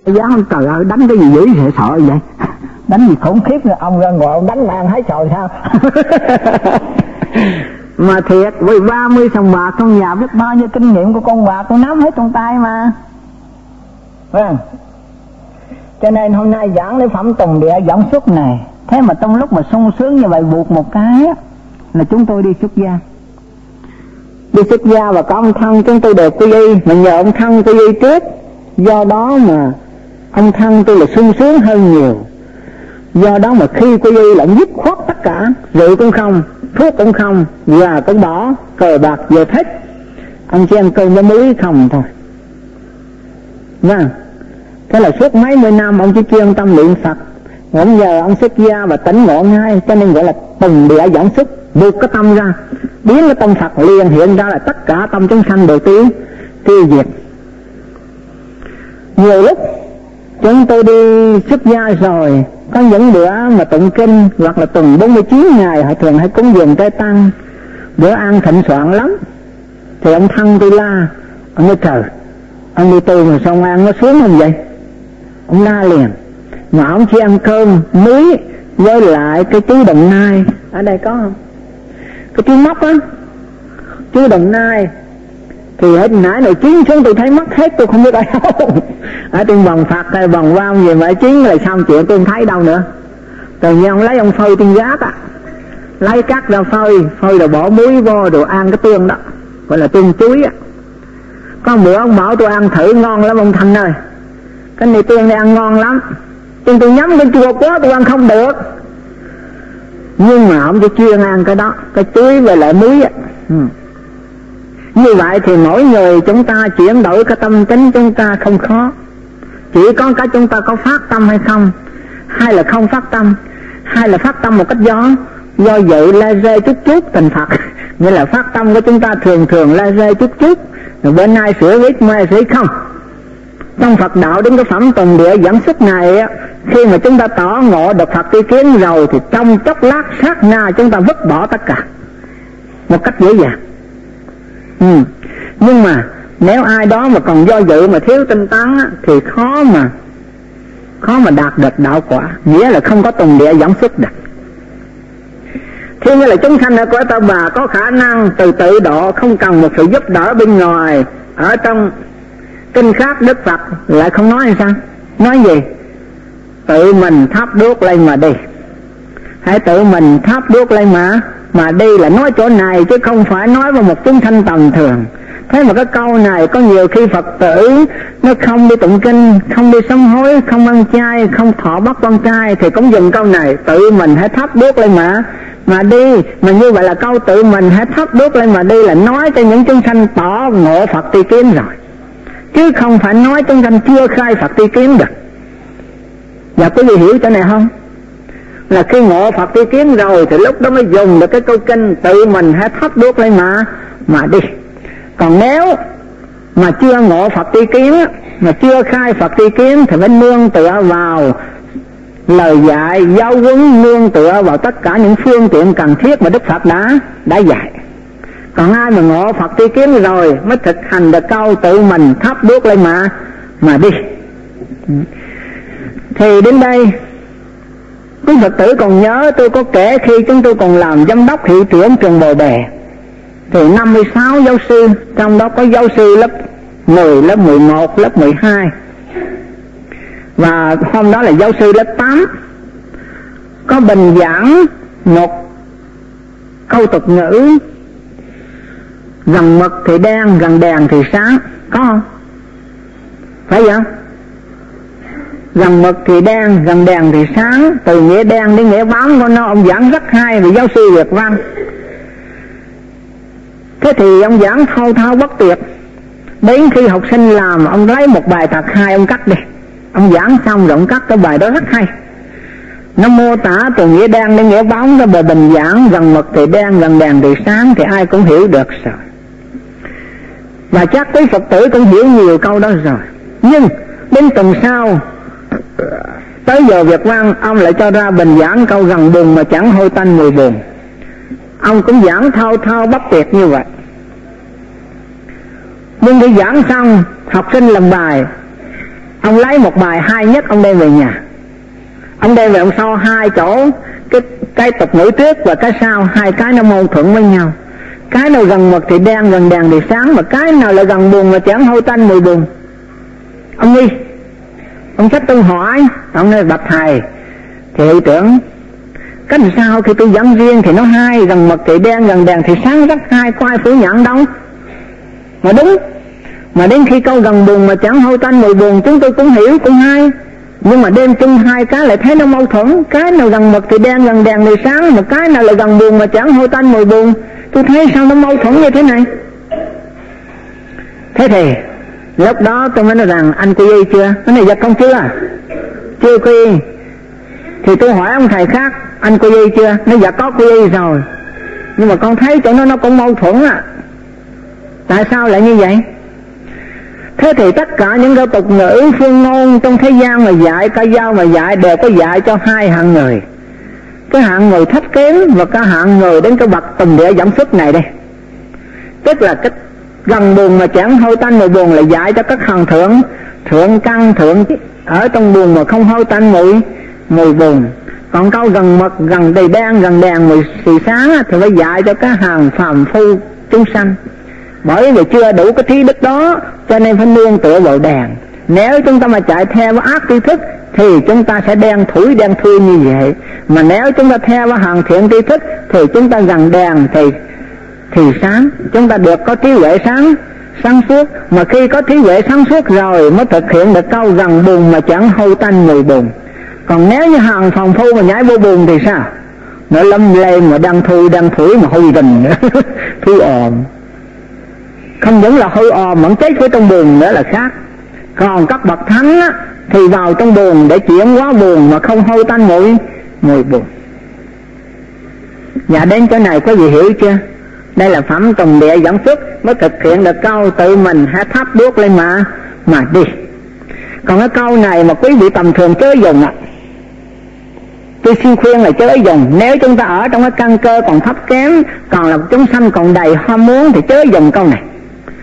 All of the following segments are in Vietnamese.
Giá ông trời ơi, đánh cái gì dữ sợ sợ vậy? Đánh gì khủng khiếp nữa, ông ra ngồi ông đánh mang hái sòi sao? Mà thiệt, vì 30 sòng bạc trong nhà biết bao nhiêu kinh nghiệm của con bạc tôi nắm hết trong tay mà. Vâng. Cho nên hôm nay giảng lấy phẩm tùng địa dẫn xuất này. Thế mà trong lúc mà sung sướng như vậy buộc một cái là chúng tôi đi xuất gia. Đi xuất gia và có ông thân chúng tôi đều quy y, mà nhờ ông thân quy y trước. Do đó mà ông thân tôi là sung sướng hơn nhiều. Do đó mà khi quy y là dứt khoát tất cả, rượu cũng không, thuốc cũng không, gà cũng bỏ, cờ bạc giờ thích. Ông chỉ ăn cơm với muối không thôi. Vâng. Thế là suốt mấy mươi năm ông chỉ chuyên tâm luyện Phật. Ngỗng giờ ông xuất gia và tỉnh ngộ ngay, cho nên gọi là tùng địa dẫn xuất, buộc cái tâm ra, biến cái tâm Phật liền hiện ra là tất cả tâm chúng sanh đều tiêu diệt. Nhiều lúc chúng tôi đi xuất gia rồi, có những bữa mà tụng kinh hoặc là tuần 49 ngày họ thường hay cúng dường trai tăng, bữa ăn thịnh soạn lắm, thì ông thân tôi la, ông nói trời, ông đi tu mà sao ăn nó sướng không vậy? Ông la liền, mà ông chỉ ăn cơm muối với lại cái chuối Đồng Nai, ở đây có không? Cái chuối móc á, chuối Đồng Nai thì hồi nãy này chiến xuống tôi thấy mất hết, tôi không biết ở đâu. Ở trên vòng Phật hay vòng Vam gì mà chiến là xong chuyện tôi không thấy đâu nữa. Tự nhiên ông lấy ông phơi trên giác á, lấy cắt ra phơi rồi bỏ muối vô rồi ăn cái tương đó, gọi là tương chuối á. Có bữa ông bảo tôi ăn thử ngon lắm ông Thành ơi, cái này tương này ăn ngon lắm, nhưng tôi nhắm cái chua quá tôi ăn không được. Nhưng mà ông chỉ chuyên ăn cái đó, cái chuối với lại muối á. Như vậy thì mỗi người chúng ta chuyển đổi cái tâm tính chúng ta không khó. Chỉ có cái chúng ta có phát tâm hay không, hay là không phát tâm, hay là phát tâm một cách do dự la rê chút chút thành Phật. Nghĩa là phát tâm của chúng ta thường la rê chút chút, rồi bữa nay sửa ít mai sửa không. Trong Phật đạo đến cái phẩm tùng địa dẫn xuất này á, khi mà chúng ta tỏ ngộ được Phật tri kiến rồi thì trong chốc lát sát na chúng ta vứt bỏ tất cả một cách dễ dàng. Nhưng mà nếu ai đó mà còn do dự mà thiếu tinh tấn á, thì khó mà đạt được đạo quả, nghĩa là không có tùng địa dẫn xuất được. Thế nghĩa là chúng sanh ở cõi Ta Bà có khả năng tự độ, không cần một sự giúp đỡ bên ngoài. Ở trong kinh khác Đức Phật lại không nói hay sao? Nói gì? Tự mình thắp đuốc lên mà đi. Hãy tự mình thắp đuốc lên mà đi, là nói chỗ này chứ không phải nói vào một chúng sanh tầm thường. Thế mà cái câu này có nhiều khi Phật tử nó không đi tụng kinh, không đi sám hối, không ăn chay, không thọ bắt con trai thì cũng dùng câu này, tự mình hãy thắp đuốc lên mà đi. Mà như vậy là câu tự mình hãy thắp đuốc lên mà đi là nói cho những chúng sanh tỏ ngộ Phật tri kiến rồi, chứ không phải nói chúng sanh chưa khai Phật tri kiến được. Và quý vị hiểu chỗ này không? Là khi ngộ Phật tri kiến rồi thì lúc đó mới dùng được cái câu kinh tự mình hãy thắp đuốc lên mà đi. Còn nếu mà chưa ngộ Phật tri kiến, mà chưa khai Phật tri kiến thì phải nương tựa vào lời dạy giáo huấn, nương tựa vào tất cả những phương tiện cần thiết mà Đức Phật đã dạy. Còn ai mà ngộ Phật tri kiến rồi mới thực hành được câu tự mình thắp đuốc lên mà đi. Thì đến đây quý Phật tử còn nhớ tôi có kể khi chúng tôi còn làm giám đốc hiệu trưởng trường Bồ Đề thì 56 giáo sư, trong đó có giáo sư lớp 10, lớp 11, lớp 12. Và hôm đó là giáo sư lớp 8 có bình giảng một câu tục ngữ: gần mực thì đen, gần đèn thì sáng. Có không? Phải vậy? Gần mực thì đen, gần đèn thì sáng. Từ nghĩa đen đến nghĩa bám của nó ông giảng rất hay về giáo sư Việt Văn. Thế thì ông giảng thao bất tuyệt. Đến khi học sinh làm, ông lấy một bài thật hay ông cắt đi. Ông giảng xong rồi ông cắt cái bài đó rất hay. Nó mô tả từ nghĩa đen đến nghĩa bóng cái bài bình giảng gần mực thì đen, gần đèn thì sáng thì ai cũng hiểu được rồi. Và chắc quý Phật tử cũng hiểu nhiều câu đó rồi. Nhưng đến tuần sau tới giờ Việt Văn, ông lại cho ra bình giảng câu gần bùn mà chẳng hôi tanh mùi bùn. Ông cũng giảng thao bất tuyệt như vậy. Nhưng khi giảng xong, học sinh làm bài, Ông lấy một bài hay nhất, ông đem về nhà. Ông đem về ông so hai chỗ, cái tục ngữ trước và cái sau, hai cái nó mâu thuẫn với nhau. Cái nào gần mực thì đen, gần đèn thì sáng, mà cái nào là gần buồn mà chẳng hôi tanh mùi buồn. Ông đi, ông sách tôi hỏi, ông nói bạch thầy, thì hiệu trưởng, cách sao khi tôi dẫn riêng thì nó hai, gần mực thì đen, gần đèn thì sáng, rất hai, có ai phủ nhận đâu. Mà đúng, mà đến khi câu gần buồn mà chẳng hôi tanh mùi buồn chúng tôi cũng hiểu, cũng hay. Nhưng mà đem chung hai cái lại thấy nó mâu thuẫn. Cái nào gần mực thì đen, gần đèn thì sáng, mà cái nào là gần buồn mà chẳng hôi tanh mùi buồn. Tôi thấy sao nó mâu thuẫn như thế này. Thế thì lúc đó tôi mới nói rằng anh quy y chưa? Cái này dạ con chưa quy y. Thì tôi hỏi ông thầy khác, anh quy y chưa? Nó dạ có quy y rồi. Nhưng mà con thấy chỗ nó cũng mâu thuẫn à. Tại sao lại như vậy? Thế thì tất cả những cái tục ngữ phương ngôn trong thế gian mà dạy, ca dao mà dạy đều có dạy cho hai hạng người. Cái hạng người thấp kém và cái hạng người đến cái bậc tùng địa giảm xuất này đây. Tức là cái gần buồn mà chẳng hôi tanh mùi buồn là dạy cho các hàng thượng căn thượng ở trong buồn mà không hôi tanh mùi buồn. Còn câu gần mực, gần đầy đen, gần đèn mùi xì sáng thì phải dạy cho các hàng phàm phu chúng sanh. Bởi vì chưa đủ cái trí đức đó cho nên phải nương tựa vào đèn. Nếu chúng ta mà chạy theo ác tri thức thì chúng ta sẽ đen thủi đen thui như vậy. Mà nếu chúng ta theo hàng thiện tri thức thì chúng ta gần đèn thì sáng. Chúng ta được có trí huệ sáng suốt. Mà khi có trí huệ sáng suốt rồi mới thực hiện được câu gần buồn mà chẳng hôi tanh mùi buồn. Còn nếu như hàng phàm phu mà nhảy vô buồn thì sao? Nó lâm lên mà đang thủi mà hôi rình thui ồn. Không những là hôi ồn mà chết với trong buồn nữa là khác. Còn các bậc thánh á, thì vào trong buồn để chuyển hóa buồn mà không hôi tanh mùi buồn. Dạ đến chỗ này có gì hiểu chưa? Đây là phẩm tùng địa dẫn xuất mới thực hiện được câu tự mình hãy thắp đuốc lên mà đi. Còn cái câu này mà quý vị tầm thường chớ dùng ạ. Tôi xin khuyên là chớ dùng. Nếu chúng ta ở trong cái căn cơ còn thấp kém, còn là chúng sanh còn đầy ham muốn thì chớ dùng câu này.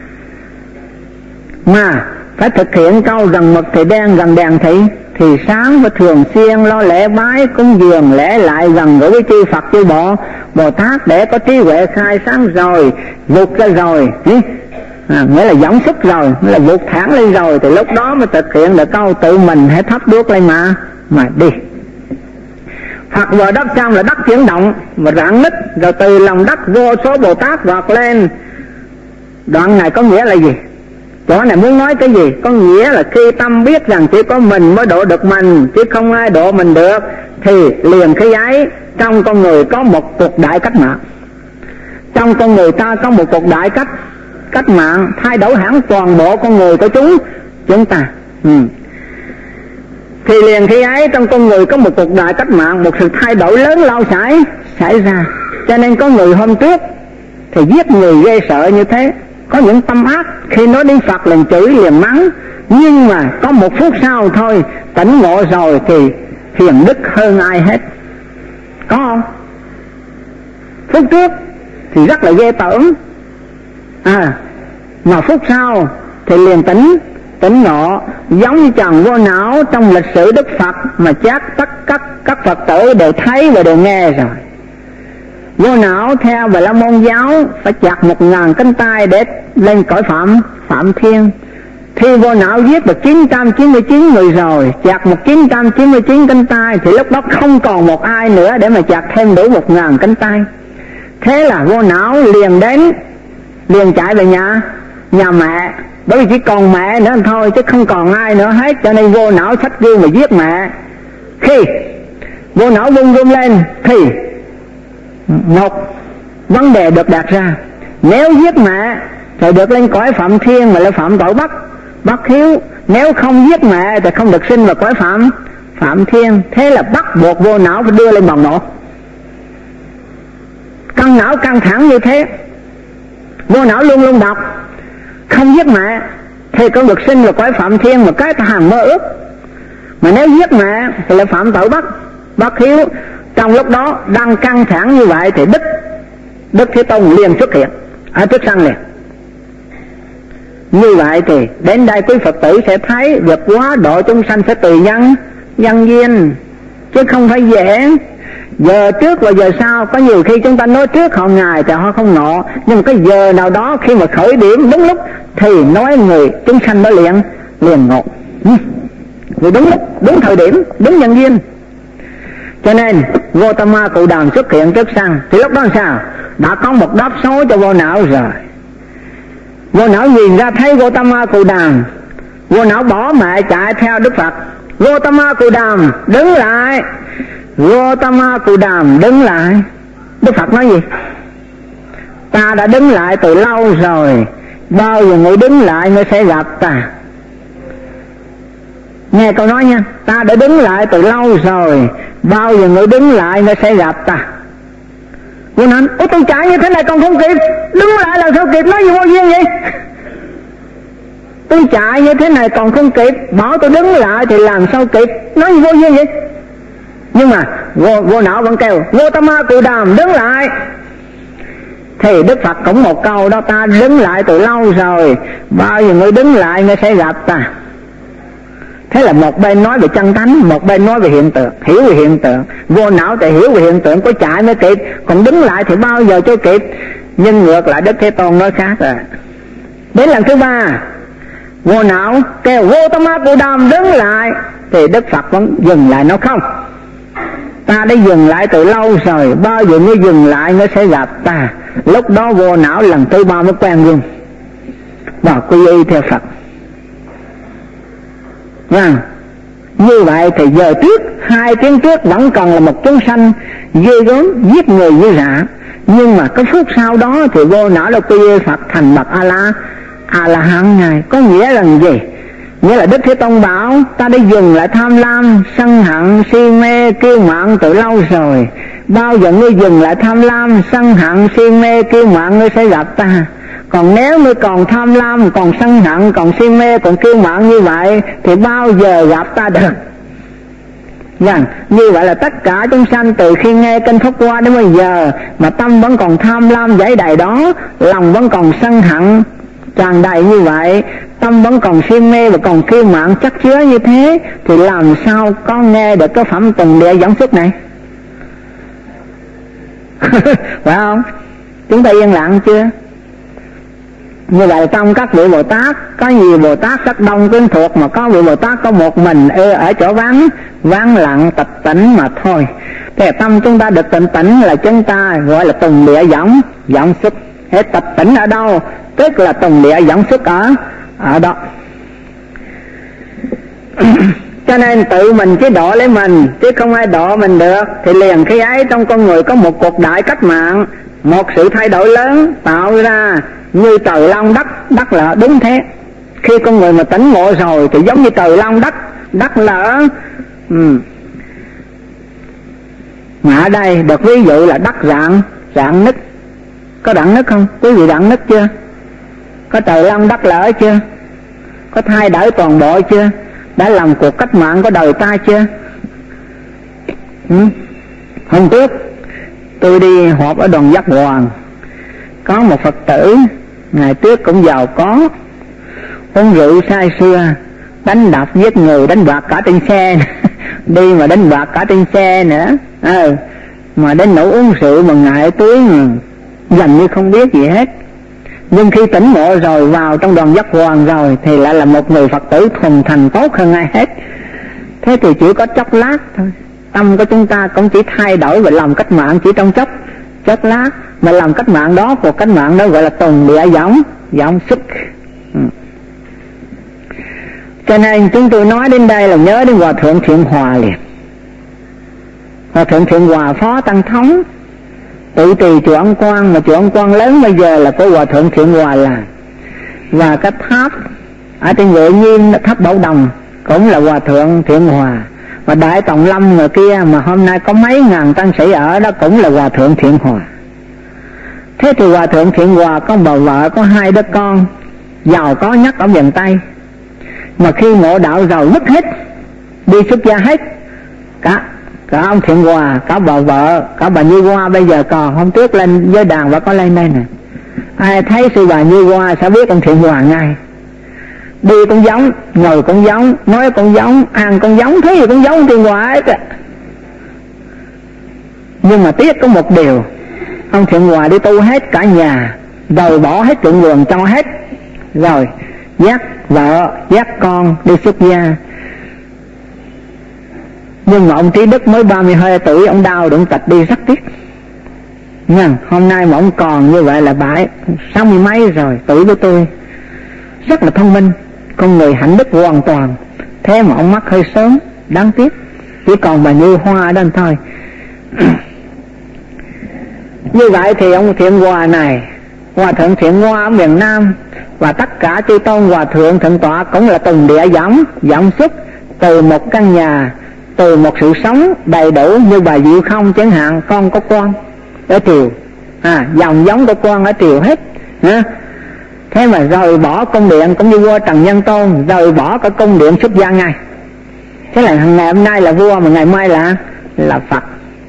Mà phải thực hiện câu gần mực thì đen, gần đèn thì sáng, và thường xuyên lo lễ bái cúng dường lễ lại gần gũi với chư Phật chư Bồ Tát để có trí huệ khai sáng rồi, vụt ra rồi, nghĩa là dẫn xuất rồi, nghĩa là vụt thẳng lên rồi, thì lúc đó mới thực hiện được câu tự mình hãy thắp đuốc lên mà đi. Phật vào đất xong là đất chuyển động và rạn nứt, rồi từ lòng đất vô số Bồ Tát vọt lên. Đoạn này có nghĩa là gì? Chỗ này muốn nói cái gì? Có nghĩa là khi tâm biết rằng chỉ có mình mới độ được mình, chứ không ai độ mình được, thì liền khi ấy trong con người có một cuộc đại cách mạng. Trong con người ta có một cuộc đại cách mạng thay đổi hẳn toàn bộ con người của chúng ta. Thì liền khi ấy trong con người có một cuộc đại cách mạng, một sự thay đổi lớn lao xảy ra. Cho nên có người hôm trước thì giết người ghê sợ như thế, có những tâm ác, khi nói đến Phật liền chửi liền mắng. Nhưng mà có một phút sau thôi tỉnh ngộ rồi thì hiền đức hơn ai hết. Có không? Phút trước thì rất là ghê tởm, mà phút sau thì liền tỉnh ngộ. Giống như tròn vô não trong lịch sử Đức Phật mà chắc tất các Phật tử đều thấy và đều nghe rồi. Vô não theo Bà La Môn giáo phải chặt 1000 cánh tay để lên cõi phạm thiên. Khi vô não giết được 999 người rồi, chặt 999 cánh tay, thì lúc đó không còn một ai nữa để mà chặt thêm đủ 1000 cánh tay. Thế là vô não liền chạy về nhà mẹ, bởi vì chỉ còn mẹ nữa thôi chứ không còn ai nữa hết. Cho nên vô não xách gươm mà giết mẹ. Khi vô não vung gươm lên thì một vấn đề được đặt ra: nếu giết mẹ thì được lên cõi phạm thiên mà lại phạm tội bất hiếu, nếu không giết mẹ thì không được sinh vào cõi phạm thiên. Thế là bắt buộc vô não phải đưa lên bồng nổ. Căng não căng thẳng như thế, vô não luôn luôn đọc không giết mẹ thì con được sinh vào cõi phạm thiên, một cái hàng mơ ước. Mà nếu giết mẹ thì lại phạm tội bất hiếu. Trong lúc đó đang căng thẳng như vậy thì Đức Thế Tôn liền xuất hiện ở trước sân liền. Như vậy thì đến đây quý Phật tử sẽ thấy việc quá độ chúng sanh sẽ tùy nhân duyên, chứ không phải dễ. Giờ trước và giờ sau, có nhiều khi chúng ta nói trước họ ngày thì họ không nộ, nhưng mà cái giờ nào đó khi mà khởi điểm đúng lúc thì nói người chúng sanh đó liền ngộ. Vì đúng lúc, đúng thời điểm, đúng nhân duyên. Cho nên Gotama Cụ Đàm xuất hiện trước sanh, thì lúc đó làm sao? Đã có một đáp số cho vô não rồi. Vô não nhìn ra thấy Gotama Cụ Đàm, vô não bỏ mẹ chạy theo Đức Phật. Gotama Cụ Đàm đứng lại, Gotama Cụ Đàm đứng lại. Đức Phật nói gì? Ta đã đứng lại từ lâu rồi, bao giờ ngươi đứng lại ngươi sẽ gặp ta. Nghe câu nói nha, ta đã đứng lại từ lâu rồi, bao giờ ngươi đứng lại ngươi sẽ gặp ta. Vô não, ôi tôi chạy như thế này còn không kịp, đứng lại làm sao kịp, nói gì vô duyên vậy? Tôi chạy như thế này còn không kịp, bảo tôi đứng lại thì làm sao kịp, nói gì vô duyên vậy? Nhưng mà vô não vẫn kêu Gotama Cụ Đàm đứng lại. Thì Đức Phật cũng một câu đó, ta đứng lại từ lâu rồi, bao giờ ngươi đứng lại ngươi sẽ gặp ta. Thế là một bên nói về chân tánh, một bên nói về hiện tượng, hiểu về hiện tượng. Vô não thì hiểu về hiện tượng, có chạy mới kịp, còn đứng lại thì bao giờ cho kịp. Nhưng ngược lại Đức Thế Tôn nói khác rồi. Đến lần thứ ba, vô não kêu Gotama Cụ Đàm đứng lại, thì Đức Phật vẫn dừng lại, nói không, ta đã dừng lại từ lâu rồi, bao giờ ngươi dừng lại ngươi sẽ gặp ta. Lúc đó vô não lần thứ ba mới quen gương và quy y theo Phật. Như vậy thì giờ trước, 2 tiếng trước vẫn còn là một chúng sanh ghê gớm, giết người như rạ. Nhưng mà cái phút sau đó thì vô não là quy y Phật thành bậc A-la-hán ngài. Có nghĩa là gì? Nghĩa là Đức Thế Tôn bảo ta đã dừng lại tham lam, sân hận, si mê, kiêu mạn từ lâu rồi. Bao giờ ngươi dừng lại tham lam, sân hận, si mê, kiêu mạn ngươi sẽ gặp ta. Còn nếu ngươi còn tham lam, còn sân hận, còn si mê, còn kiêu mạn như vậy thì bao giờ gặp ta được? Như vậy là tất cả chúng sanh từ khi nghe kinh Pháp Hoa đến bây giờ mà tâm vẫn còn tham lam giải đầy đó, lòng vẫn còn sân hận tràn đầy như vậy, tâm vẫn còn si mê và còn kiêu mạn chắc chứa như thế, thì làm sao có nghe được cái phẩm Tùng Địa Dẫn Xuất này? Phải không? Chúng ta yên lặng chưa? Như vậy trong các vị Bồ Tát có nhiều Bồ Tát rất đông quyến thuộc, mà có vị Bồ Tát có một mình ở chỗ vắng lặng tịch tỉnh mà thôi. Thế tâm chúng ta được tịnh tỉnh là chúng ta gọi là Tùng Địa Dẫn Xuất. Thế tịch tỉnh ở đâu? Tức là Tùng Địa Dẫn Xuất ở đó. Cho nên tự mình chứ độ lấy mình, chứ không ai độ mình được. Thì liền khi ấy trong con người có một cuộc đại cách mạng, một sự thay đổi lớn tạo ra như trời long đất lở. Đúng thế, khi con người mà tỉnh ngộ rồi thì giống như trời long đất lở. Mà ở đây được ví dụ là đất rạn nứt. Có rạn nứt không? Quý vị rạn nứt chưa? Có trời long đất lở chưa? Có thay đổi toàn bộ chưa? Đã làm cuộc cách mạng của đời ta chưa? Hôm trước tôi đi họp ở đoàn Giác Hoàng, có một Phật tử ngày trước cũng giàu có, uống rượu say sưa, đánh đập giết người, đánh bạc cả trên xe đi mà đánh bạc cả trên xe nữa. Mà đến nỗi uống rượu mà ngại túi mà gần như không biết gì hết. Nhưng khi tỉnh ngộ rồi, vào trong đoàn Giác Hoàng rồi thì lại là một người Phật tử thuần thành tốt hơn ai hết. Thế thì chỉ có chốc lát thôi, tâm của chúng ta cũng chỉ thay đổi và làm cách mạng chỉ trong chốc lát. Mà làm cách mạng đó, cuộc cách mạng đó gọi là Tùng Địa Dẫn Xuất. Cho nên chúng tôi nói đến đây là nhớ đến Hòa Thượng Thiện Hòa liền. Hòa Thượng Thiện Hòa Phó Tăng Thống tự trì chùa Ân Quang, mà chùa Ân Quang lớn bây giờ là của Hòa Thượng Thiện Hòa là. Và cái tháp ở trên Ngự Nhiên, tháp Bảo Đồng cũng là Hòa Thượng Thiện Hòa. Và Đại Tòng Lâm người kia mà hôm nay có mấy ngàn tăng sĩ ở đó cũng là Hòa Thượng Thiện Hòa. Thế thì Hòa Thượng Thiện Hòa có bà vợ, có 2 đứa con, giàu có nhất ở miền Tây. Mà khi ngộ đạo rồi mất hết, đi xuất gia hết. Cả ông Thiện Hòa, cả bà vợ, cả bà Như Hoa bây giờ còn. Hôm trước lên với đàn và có lên đây nè. Ai thấy sư bà Như Hoa sẽ biết ông Thiện Hòa ngay. đi cũng giống, ngồi cũng giống, nói cũng giống, ăn cũng giống, thế gì cũng giống trên ngoài cả. Nhưng mà tiếc có một điều, ông Thiện Hòa đi tu hết cả nhà, rồi bỏ hết ruộng vườn cho hết, rồi dắt vợ, dắt con đi xuất gia. Nhưng mà ông Trí Đức mới 32 tuổi, ông đau đụng tật đi rất tiếc. Nhưng hôm nay mà ông còn như vậy là bãi 60 mấy rồi, tuổi của tôi, rất là thông minh, con người hạnh đức hoàn toàn. Thế mà ông mất hơi sớm, đáng tiếc. Chỉ còn bà Như Hoa đó thôi. Như vậy thì ông Thiện Hòa này, Hòa thượng Thiện Hoa ở miền Nam, và tất cả chư tôn hòa thượng thượng tọa cũng là từng địa giảm xuất từ một căn nhà, từ một sự sống đầy đủ. Như bà Diệu Không chẳng hạn, con có con ở Triều, dòng giống của con ở Triều hết. Thế mà rời bỏ cung điện, cũng như vua Trần Nhân Tôn rời bỏ cái cung điện xuất gia ngay. Thế là ngày hôm nay là vua, mà ngày mai là Phật.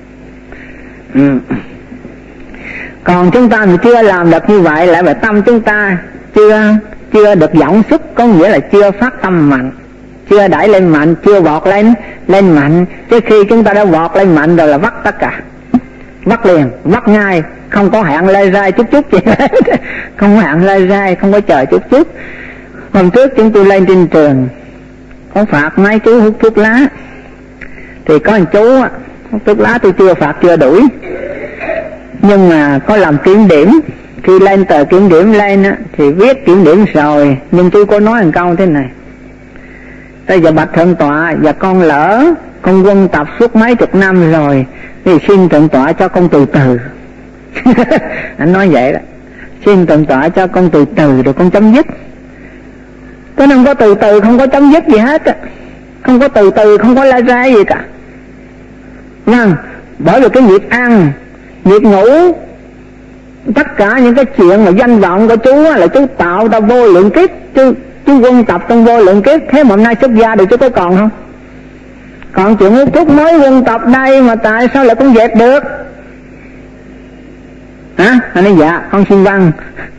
Còn chúng ta thì chưa làm được như vậy, lại về tâm chúng ta chưa được dẫn xuất, có nghĩa là chưa phát tâm mạnh, chưa đẩy lên mạnh, chưa vọt lên mạnh. Chứ khi chúng ta đã vọt lên mạnh rồi là vắt tất cả, vắt liền, vắt ngay, không có hẹn lê rai chút gì hết. Không có hẹn lê rai, không có chờ chút. Hôm trước chúng tôi lên trên trường, có phạt mấy chú hút thuốc lá, thì có một chú hút thuốc lá, tôi chưa phạt, chưa đuổi, nhưng mà có làm kiểm điểm. Khi lên tờ kiểm điểm lên thì viết kiểm điểm rồi, nhưng tôi có nói một câu thế này: bây giờ bạch thượng tọa, và con lỡ con quân tập suốt mấy chục năm rồi, thì xin thượng tọa cho con từ từ. Anh nói vậy đó, xin thượng tọa cho con từ từ rồi con chấm dứt. Tôi không có từ từ, không có chấm dứt gì hết, không có từ từ, không có la ra gì cả. Bởi vì cái nghiệp ăn, nghiệp ngủ, tất cả những cái chuyện mà danh vọng của chú là chú tạo ra vô lượng kiếp, chú quân tập trong vô lượng kiếp. Thế mà hôm nay xuất gia được chú có còn không? Còn chuyện hút thuốc mới quân tập đây mà tại sao lại con dẹp được? Anh nói dạ, con xin văn.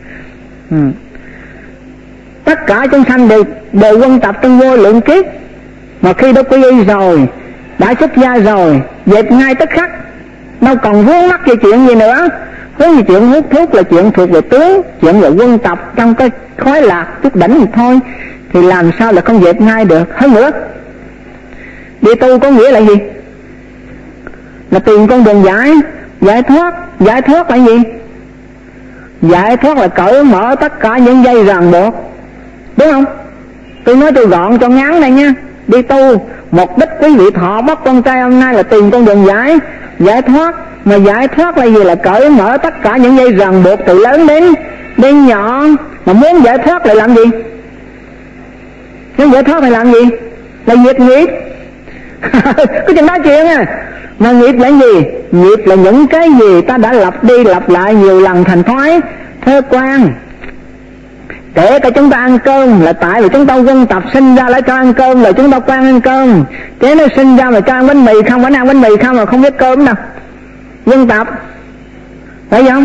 Tất cả chúng sanh đều quân tập trong vô lượng kiếp, mà khi đã quy y rồi, đã xuất gia rồi, dẹp ngay tức khắc, đâu còn vướng mắc về chuyện gì nữa. Với gì chuyện hút thuốc là chuyện thuộc về tướng, chuyện là quân tập trong cái khói lạc chút đỉnh thì thôi, thì làm sao là không dẹp ngay được. Hơn nữa, đi tu có nghĩa là gì? Là tìm con đường giải thoát. Giải thoát là gì? Giải thoát là cởi mở tất cả những dây ràng buộc, đúng không? Tôi nói tôi gọn cho ngắn đây nha. Đi tu, mục đích quý vị thọ bắt con trai hôm nay là tìm con đường giải thoát. Mà giải thoát là gì? Là cởi mở tất cả những dây ràng buộc từ lớn đến nhỏ. Mà muốn giải thoát lại làm gì? Muốn giải thoát lại làm gì? Là diệt nghiệp. Có chừng đó chuyện Mà nghiệp là gì? Nghiệp là những cái gì ta đã lặp đi lặp lại nhiều lần thành thói quen. Kể cả chúng ta ăn cơm là tại vì chúng ta quân tập sinh ra lại cho ăn cơm, là chúng ta quen ăn cơm. Thế nó sinh ra mà cho ăn bánh mì không, vẫn ăn bánh mì không mà không biết cơm đâu. Quân tập, phải không?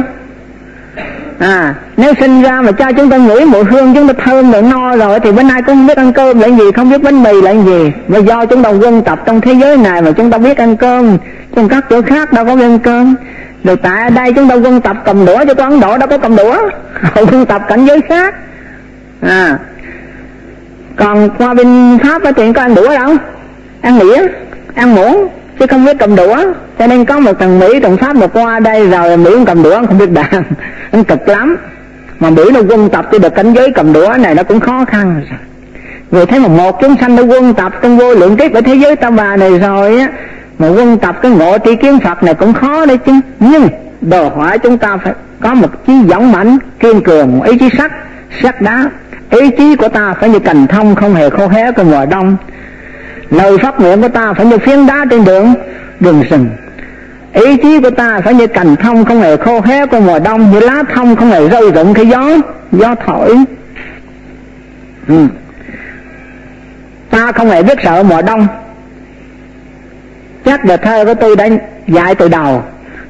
Nếu sinh ra mà cho chúng ta ngửi mùi hương, chúng ta thơm rồi no rồi, thì bữa nay cũng không biết ăn cơm là gì, không biết bánh mì là gì. Và do chúng ta quân tập trong thế giới này mà chúng ta biết ăn cơm, trong các chỗ khác đâu có biết ăn cơm. Rồi tại ở đây chúng ta quân tập cầm đũa, cho Ấn Độ đâu có cầm đũa. Họ quân tập cảnh giới khác. Còn qua bên Pháp thì có ăn đũa đâu, ăn đĩa, ăn muỗng, chứ không biết cầm đũa. Cho nên có một thằng Mỹ, thằng Pháp mà qua đây rồi Mỹ cũng cầm đũa không biết đàn. Nó cực lắm. Mà Mỹ nó quân tập cho được cảnh giới cầm đũa này nó cũng khó khăn. Vì thế mà một chúng sanh nó quân tập trong vô lượng kiếp ở thế giới ta bà này rồi á, mà quân tập cái ngộ tri kiến Phật này cũng khó đấy chứ. Nhưng đòi hỏi chúng ta phải có một chí dũng mãnh, kiên cường, ý chí sắt đá. Ý chí của ta phải như cành thông không hề khô héo trong mùa đông. Lời phát nguyện của ta phải như phiến đá trên đường rừng. Ý chí của ta phải như cành thông không hề khô héo trong mùa đông, như lá thông không hề rơi rụng khi gió thổi. Ta không hề biết sợ mùa đông. Chắc đề thơ của tôi đã dạy từ đầu.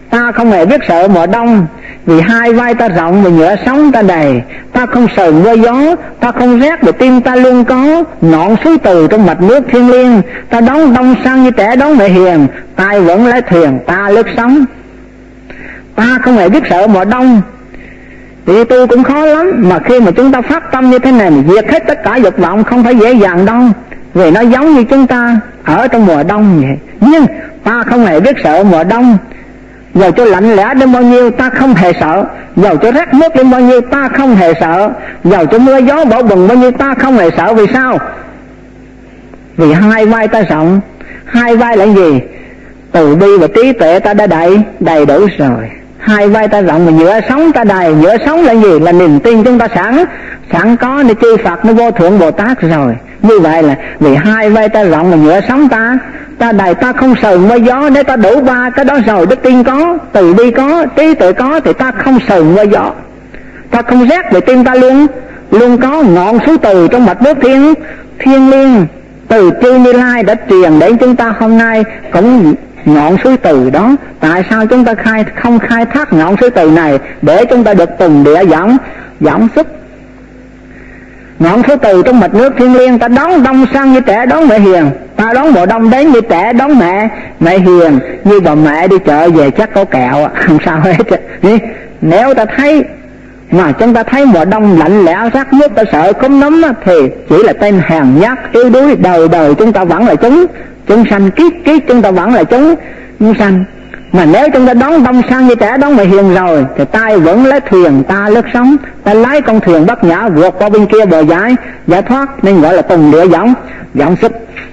Ta không hề biết sợ mùa đông, vì hai vai ta rộng và nhựa sống ta đầy. Ta không sợ mưa gió, ta không rét vì tim ta luôn có ngọn suối từ trong mạch nước thiêng liêng. Ta đón đông sang như trẻ đón mẹ hiền, tay vẫn lái thuyền ta lướt sóng. Ta không hề biết sợ mùa đông, thì tu cũng khó lắm, mà khi mà chúng ta phát tâm như thế này mà diệt hết tất cả dục vọng không phải dễ dàng đâu, vì nó giống như chúng ta ở trong mùa đông vậy. Nhưng ta không hề biết sợ mùa đông, dầu cho lạnh lẽo đến bao nhiêu ta không hề sợ, dầu cho rét mướt đến bao nhiêu ta không hề sợ, dầu cho mưa gió bão bùng bao nhiêu ta không hề sợ. Vì sao? Vì hai vai ta rộng. Hai vai là gì? Từ bi và trí tuệ ta đã đầy đủ rồi. Hai vai ta rộng và nhựa sống ta đầy. Nhựa sống là gì? Là niềm tin chúng ta sẵn có nơi chư Phật, nơi vô thượng Bồ Tát rồi. Như vậy là vì hai vai ta rộng và nhựa sống ta đầy, ta không sợ mưa gió. Nếu ta đủ ba cái đó rồi, đức tin có, từ bi có, trí tuệ có, thì ta không sợ mưa gió. Ta không rét vì tim ta luôn có ngọn suối từ trong mạch nước thiêng liêng. Từ chư Như Lai đã truyền đến chúng ta hôm nay cũng ngọn suối từ đó. Tại sao chúng ta không khai thác ngọn suối từ này để chúng ta được từng địa giảm sức? Ngọn suối từ trong mạch nước thiêng liêng, ta đón đông sang như trẻ đón mẹ hiền. Ta đón mùa đông đến như trẻ đón mẹ hiền. Như bà mẹ đi chợ về chắc có kẹo, không sao hết. Nếu ta thấy mà chúng ta thấy mùa đông lạnh lẽo rát mướt, ta sợ cúm nấm thì chỉ là tên hèn nhát yếu đuối. Đời chúng ta vẫn là chúng sanh, kiếp chúng ta vẫn là chúng sanh. Mà nếu chúng ta đón đông sang như trẻ đón mẹ hiền rồi, thì tay vẫn lấy thuyền ta lướt sóng. Ta lái con thuyền Bát Nhã vượt qua bên kia bờ giải thoát, nên gọi là tùng địa giọng sức.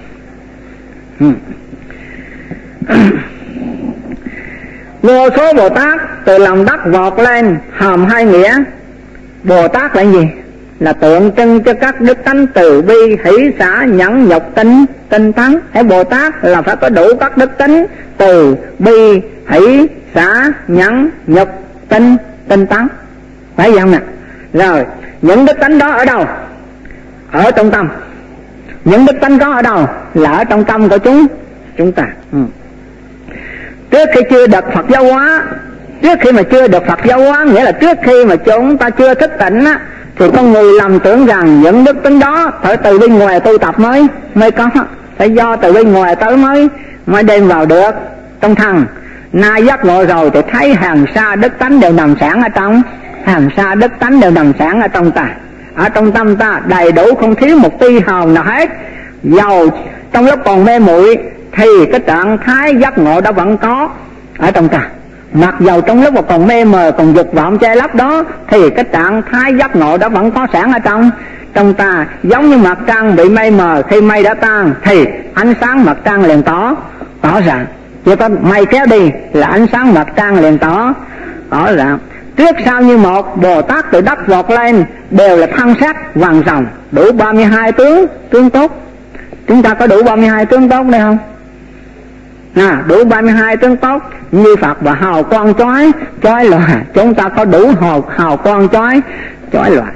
Vô số Bồ Tát từ lòng đất vọt lên, hàm hai nghĩa. Bồ Tát là gì? Là tượng trưng cho các đức tánh từ bi, hỷ xả, nhẫn nhục, tinh tấn. Hay Bồ Tát là phải có đủ các đức tánh từ bi, hỷ xả, nhẫn nhục, tinh tấn. Phải vậy không nè? Rồi những đức tánh đó ở đâu? Ở trong tâm. Những đức tánh có ở đâu? Là ở trong tâm của chúng ta. Trước khi chưa được Phật giáo hóa, trước khi mà chưa được Phật giáo hóa, nghĩa là trước khi mà chúng ta chưa thức tỉnh á, thì con người lầm tưởng rằng những đức tính đó phải từ bên ngoài tu tập mới có, phải do từ bên ngoài tới mới đem vào được trong thân. Nay giác ngộ rồi thì thấy hàng sa đức tánh đều nằm sẵn ở trong, hàng sa đức tánh đều nằm sẵn ở trong ta, ở trong tâm ta, đầy đủ không thiếu một tia hào nào hết. Dầu trong lúc còn mê muội thì cái trạng thái giác ngộ đã vẫn có ở trong ta. Mặc dầu trong lúc mà còn mê mờ, còn dục vọng che lấp đó, thì cái trạng thái giác ngộ đã vẫn có sẵn ở trong ta. Giống như mặt trăng bị mây mờ, khi mây đã tan thì ánh sáng mặt trăng liền tỏ rạng. Chỉ có mây kéo đi là ánh sáng mặt trăng liền tỏ rạng. Trước sau như một, Bồ Tát từ đất vọt lên đều là thân xác vàng ròng, đủ 32 tướng tốt. Chúng ta có đủ 32 tướng tốt đây không? Đủ 32 tướng tốt như Phật, và hào quang chói lòa. Chúng ta có đủ hào quang chói lòa.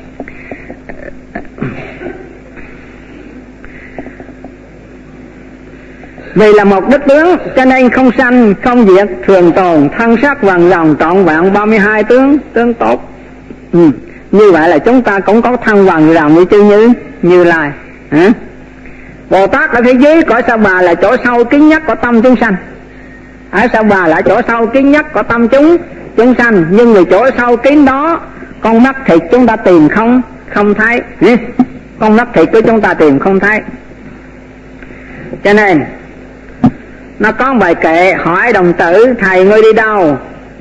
Vì là một đức tướng cho nên không sanh không diệt, thường tồn, thân sắc vàng ròng, trọn vẹn 32 tướng tốt. Như vậy là chúng ta cũng có thân vàng ròng như chư Như Lai. Bồ Tát ở phía dưới cõi Sa Bà là chỗ sâu kín nhất của tâm chúng sanh. Ở Sa Bà là chỗ sâu kín nhất của tâm chúng sanh. Nhưng vì chỗ sâu kín đó, con mắt thịt chúng ta tìm không thấy. Con mắt thịt của chúng ta tìm không thấy. Cho nên nó có bài kệ hỏi đồng tử: thầy ngươi đi đâu?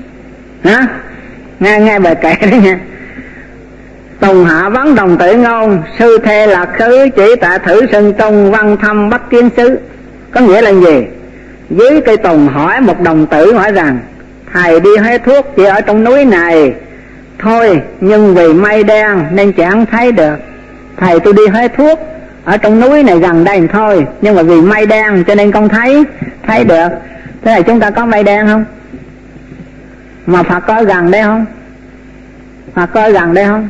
Nghe bài kệ đó nha. Tùng hạ vấn đồng tử ngôn, sư thê lạc khứ, chỉ tạ thử sân trung, văn thâm bất kiến xứ. Có nghĩa là gì? Dưới cây tùng hỏi một đồng tử hỏi rằng: thầy đi hái thuốc chỉ ở trong núi này thôi, nhưng vì mây đen nên chẳng thấy được. Thầy tôi đi hái thuốc ở trong núi này gần đây thôi, nhưng mà vì mây đen cho nên không thấy được. Thế là chúng ta có mây đen không? Mà Phật có gần đây không? Phật có gần đây không?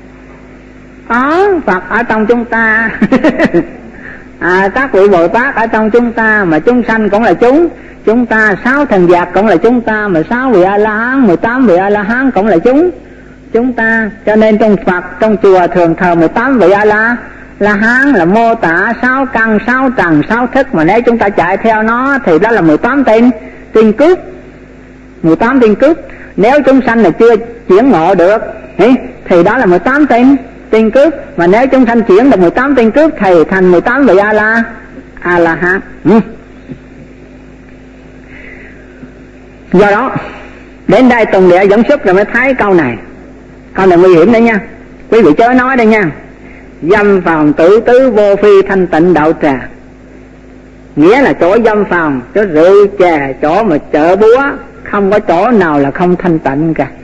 Phật ở trong chúng ta. Các vị Bồ Tát ở trong chúng ta, mà chúng sanh cũng là chúng ta, 6 thần giác cũng là chúng ta, mà 6 vị A La Hán, 18 vị A La Hán cũng là chúng ta. Cho nên trong Phật, trong chùa thường thờ 18 vị A La Hán là mô tả 6 căn, 6 trần, 6 thức, mà nếu chúng ta chạy theo nó thì đó là 18 tiên cước. 18 tiên cước. Nếu chúng sanh là chưa chuyển ngộ được thì đó là 18 tiên cước, mà nếu chúng sanh chuyển được 18 tiên cước thì thành 18 vị A La Hán. Do đó đến đây Tùng Địa dẫn xuất rồi mới thấy câu này nguy hiểm đấy nha, quý vị chớ nói đây nha. Dâm phòng tử tứ vô phi thanh tịnh đạo trà, nghĩa là chỗ dâm phòng, chỗ rượu chè, chỗ mà chợ búa, không có chỗ nào là không thanh tịnh cả.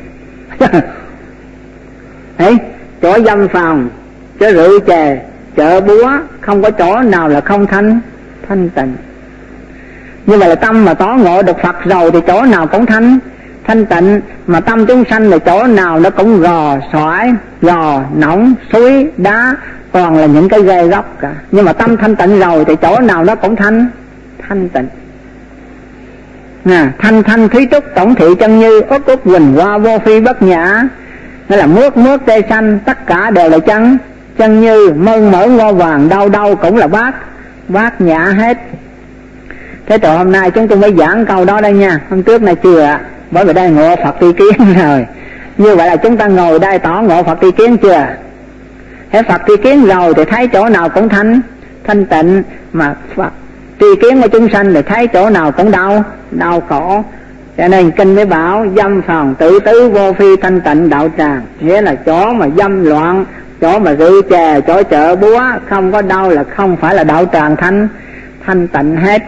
Đấy, chỗ dâm phòng, chỗ rượu chè, chợ búa, không có chỗ nào là không thanh tịnh. Như vậy là tâm mà tỏ ngộ được Phật rồi thì chỗ nào cũng thanh tịnh, mà tâm chúng sanh là chỗ nào nó cũng gò xoải, gò nóng, suối, đá, toàn là những cái ghê góc cả. Nhưng mà tâm thanh tịnh rồi thì chỗ nào nó cũng thanh tịnh. Thanh thúy trúc tổng thị chân như, út quỳnh hoa vô phi bất nhã. Nghĩa là mướt tê xanh, tất cả đều là chân như, mơn mỡ ngô vàng, đâu cũng là bát nhã hết. Thế rồi hôm nay chúng tôi mới giảng câu đó đây nha, hôm trước này chưa, bởi vì đây ngộ Phật tri kiến rồi. Như vậy là chúng ta ngồi đây tỏ ngộ Phật tri kiến chưa? Thế Phật tri kiến rồi thì thấy chỗ nào cũng thanh tịnh, mà Phật tri kiến của chúng sanh thì thấy chỗ nào cũng đau khổ. Cho nên kinh mới bảo dâm phòng tử tứ vô phi thanh tịnh đạo tràng, nghĩa là chỗ mà dâm loạn, chỗ mà rượu chè, chỗ chợ búa, không có đâu là không phải là đạo tràng thanh tịnh hết.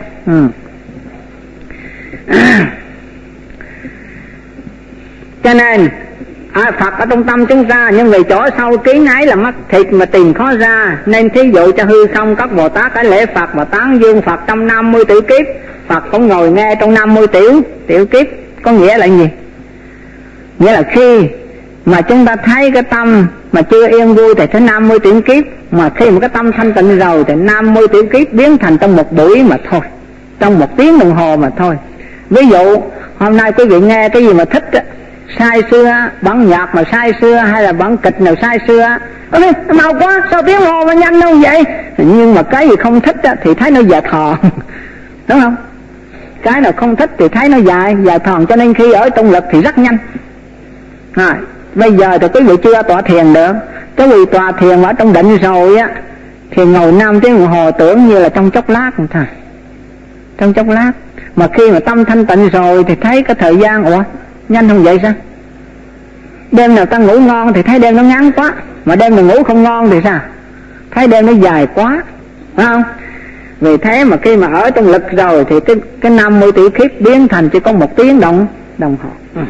Cho nên Phật ở trong tâm chúng ta, nhưng vì chỗ sâu trí ấy là mắt thịt mà tìm khó ra, nên thí dụ cho hư không các Bồ Tát cái lễ Phật và tán dương Phật trong 50 tiểu kiếp, Phật cũng ngồi nghe trong 50 tiểu kiếp. Có nghĩa là gì? Nghĩa là khi mà chúng ta thấy cái tâm mà chưa yên vui thì tới 50 tiểu kiếp, mà khi mà cái tâm thanh tịnh rồi thì 50 tiểu kiếp biến thành trong một buổi mà thôi, trong 1 tiếng đồng hồ mà thôi. Ví dụ hôm nay quý vị nghe cái gì mà thích á, sai xưa, bản nhạc mà sai xưa, hay là bản kịch nào sai xưa, mau quá, sao tiếng hồ mà nhanh đâu vậy? Nhưng mà cái gì không thích á, thì thấy nó dài thò, đúng không? Cái nào không thích thì thấy nó dài thòn, cho nên khi ở trong lực thì rất nhanh. Bây giờ thì quý vị chưa tọa thiền được, cái vị tọa thiền ở trong định rồi á thì ngồi 5 tiếng đồng hồ tưởng như là trong chốc lát thôi, trong chốc lát. Mà khi mà tâm thanh tịnh rồi thì thấy cái thời gian nhanh không vậy sao? Đêm nào ta ngủ ngon thì thấy đêm nó ngắn quá, mà đêm nào ngủ không ngon thì sao? Thấy đêm nó dài quá, phải không? Vì thế mà khi mà ở trong lực rồi thì cái 50 tỷ kiếp biến thành chỉ có 1 tiếng đồng hồ.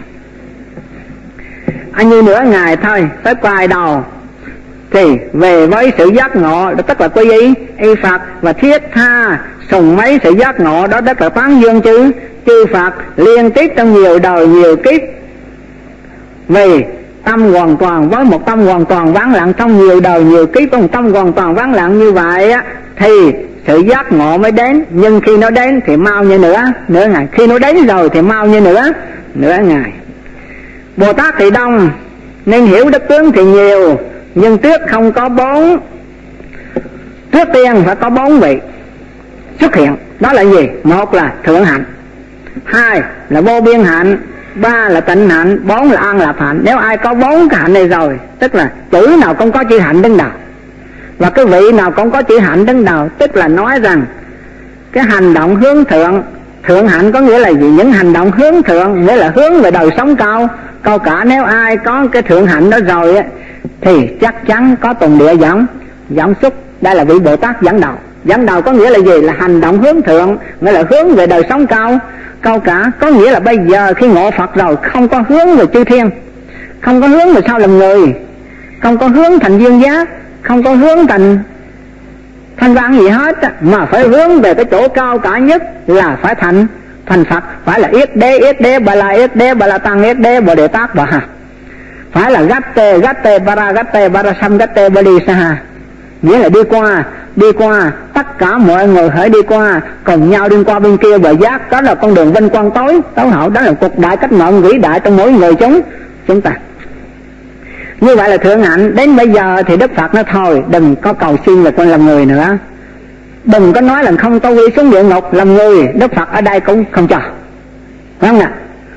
Như nửa ngày thôi tới quay đầu thì về với sự giác ngộ, đó tức là quy y Phật và thiết tha sùng mấy sự giác ngộ đó, tức là tán dương chư Phật liên tiếp trong nhiều đời nhiều kiếp. Vì tâm hoàn toàn, với một tâm hoàn toàn vắng lặng trong nhiều đời nhiều kiếp, một tâm hoàn toàn vắng lặng như vậy á, thì sự giác ngộ mới đến. Nhưng khi nó đến thì mau như nửa ngày, khi nó đến rồi thì mau như nửa ngày. Bồ Tát thì đông nên hiểu đức tướng thì nhiều, nhưng trước không có 4. Trước tiên phải có 4 vị xuất hiện, đó là gì? 1 là thượng hạnh, 2 là vô biên hạnh, 3 là tịnh hạnh, 4 là an lạc hạnh. Nếu ai có 4 cái hạnh này rồi, tức là chữ nào cũng có chữ hạnh đứng đầu, và cái vị nào cũng có chữ hạnh đứng đầu, tức là nói rằng cái hành động hướng thượng hạnh có nghĩa là gì? Những hành động hướng thượng, nghĩa là hướng về đời sống cao cả. Nếu ai có cái thượng hạnh đó rồi á, thì chắc chắn có tùng địa dẫn xuất. Đây là vị Bồ Tát dẫn đầu có nghĩa là gì? Là hành động hướng thượng, nghĩa là hướng về đời sống cao cả. Có nghĩa là bây giờ khi ngộ Phật rồi không có hướng về chư thiên, không có hướng về sao làm người, không có hướng thành dương giác, không có hướng thành thanh văn gì hết, mà phải hướng về cái chỗ cao cả nhất là phải thành Phật. Phải là yết đế bà la tăng yết đế bồ đề tát bà ha, phải là gatte bara sam gatte bali saha, nghĩa là đi qua, tất cả mọi người hãy đi qua, cùng nhau đi qua bên kia bờ giác. Đó là con đường vinh quang tối hậu, đó là cuộc đại cách mạng vĩ đại trong mỗi người chúng ta. Như vậy là thượng hạnh. Đến bây giờ thì Đức Phật nói thôi, đừng có cầu xin là con làm người nữa, đừng có nói là không tôi quy xuống địa ngục làm người. Đức Phật ở đây cũng không cho, phải không nào?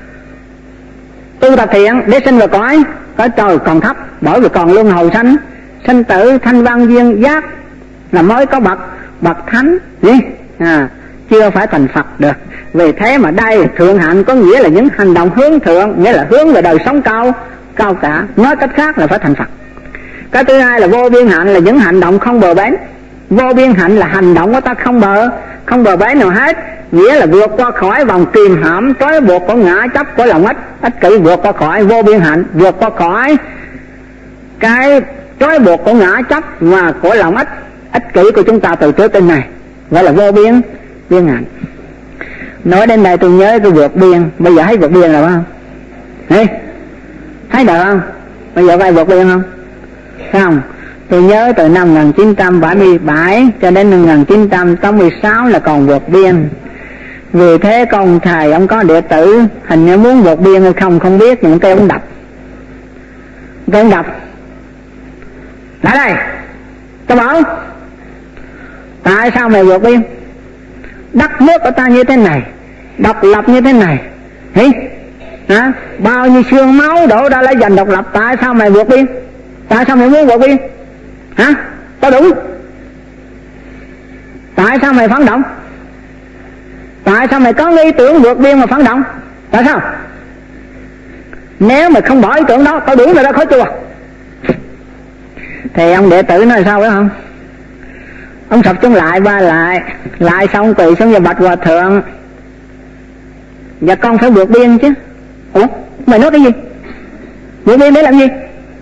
Tu tập thiện để sinh vào cõi trời còn thấp, bởi vì còn luân hồi sanh, sinh tử thanh văn duyên giác là mới có bậc thánh gì chưa phải thành Phật được. Vì thế mà đây thượng hạnh có nghĩa là những hành động hướng thượng, nghĩa là hướng về đời sống cao cả, nói cách khác là phải thành Phật. Cái thứ hai là vô biên hạnh, là những hành động không bờ bến. Vô biên hạnh là hành động của ta không bờ bến nào hết, nghĩa là vượt qua khỏi vòng kìm hãm trói buộc của ngã chấp của lòng ích kỷ, vượt qua khỏi vô biên hạnh, vượt qua khỏi cái trói buộc của ngã chấp và của lòng ích kỷ của chúng ta từ trước đến nay, gọi là vô biên hạnh. Nói đến đây tôi nhớ tôi vượt biên, bây giờ thấy vượt biên rồi không? Thấy được không? Bây giờ có ai vượt biên không? Không. Tôi nhớ từ năm 1977 cho đến năm 1986 là còn vượt biên. Vì thế con thầy ông có đệ tử hình như muốn vượt biên hay không biết, nhưng cái ông đập. Lại đây, tôi bảo tại sao mày vượt biên? Đất nước của ta như thế này, độc lập như thế này, bao nhiêu xương máu đổ ra lấy giành độc lập, tại sao mày vượt biên? Tại sao mày muốn vượt biên? Có đúng? Tại sao mày phản động? Tại sao mày có ý tưởng vượt biên mà phản động? Tại sao? Nếu mày không bỏ ý tưởng đó, tao đuổi mày ra khỏi chùa. Thì ông đệ tử nói sao phải không? Ông sập xuống lại xong quỳ xuống và bạch hòa thượng: dạ con phải vượt biên chứ. Ủa mày nói cái gì? Vượt biên để làm gì?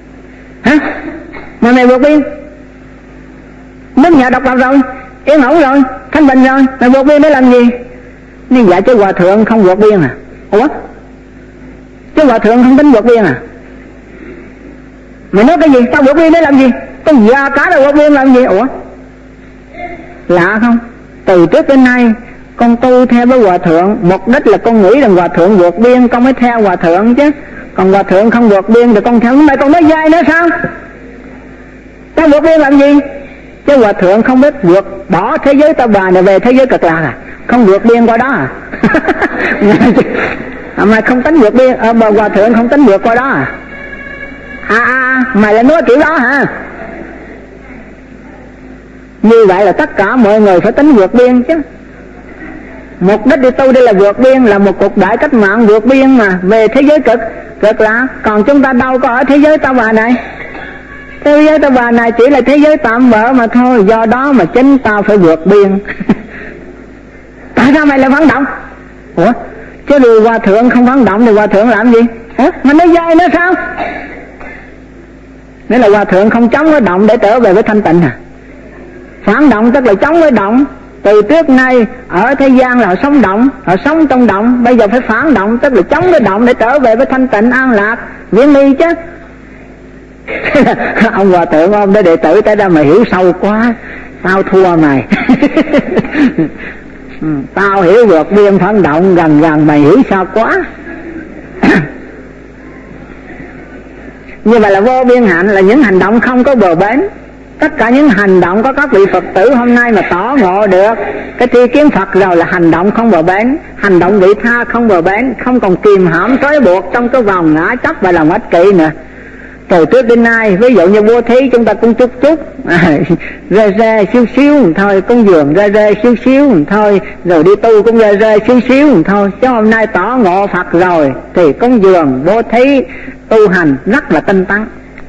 Mà mày vượt biên, nước nhà độc lập rồi, yên ổn rồi, thanh bình rồi, mày vượt biên để làm gì? Nhưng dạ chứ hòa thượng không vượt biên à? Ủa chứ hòa thượng không tính vượt biên à? Mày nói cái gì? Tao vượt biên để làm gì? Con già cả là vượt biên làm gì? Ủa lạ không? Từ trước đến nay con tu theo với hòa thượng, mục đích là con nghĩ rằng hòa thượng vượt biên con mới theo hòa thượng chứ. Còn hòa thượng không vượt biên thì con theo. Nhưng mà con nói dai nữa sao? Tao vượt biên làm gì? Chứ hòa thượng không biết vượt bỏ thế giới ta bà này về thế giới cực lạc à? Không vượt biên qua đó à? Mà không tính vượt biên, hòa thượng không tính vượt qua đó à? Mày lại nói kiểu đó hả? Như vậy là tất cả mọi người phải tính vượt biên chứ. Mục đích đi tu đây là vượt biên, là một cuộc đại cách mạng vượt biên mà về thế giới cực lạc. Còn chúng ta đâu có ở thế giới ta bà này. Thế giới ta bà này chỉ là thế giới tạm bợ mà thôi. Do đó mà chính ta phải vượt biên. Tại sao mày lại phản động? Ủa chứ vì hòa thượng không phản động thì hòa thượng làm gì? Mà nói dai nữa sao? Nghĩa là hòa thượng không chống với động để trở về với thanh tịnh à? Phản động tức là chống với động. Từ trước nay ở thế gian là họ sống động, họ sống trong động. Bây giờ phải phản động tức là chống với động để trở về với thanh tịnh an lạc viễn ly chứ. Ông hòa thượng ông để đệ tử tới ra mà hiểu sâu quá, tao thua mày. Tao hiểu vượt biên phản động gần mày hiểu sao quá. Như vậy là vô biên hạnh là những hành động không có bờ bến. Tất cả những hành động có các vị Phật tử hôm nay mà tỏ ngộ được cái tri kiến Phật rồi là hành động không bờ bến, hành động vị tha không bờ bến, không còn kìm hãm trói buộc trong cái vòng ngã chấp và lòng ích kỷ nữa. Từ trước đến nay ví dụ như bố thí chúng ta cũng chút rê xíu thôi, cúng dường rê xíu thôi, rồi đi tu cũng rê xíu thôi. Chứ hôm nay tỏ ngộ Phật rồi thì cúng dường bố thí tu hành rất là tinh tấn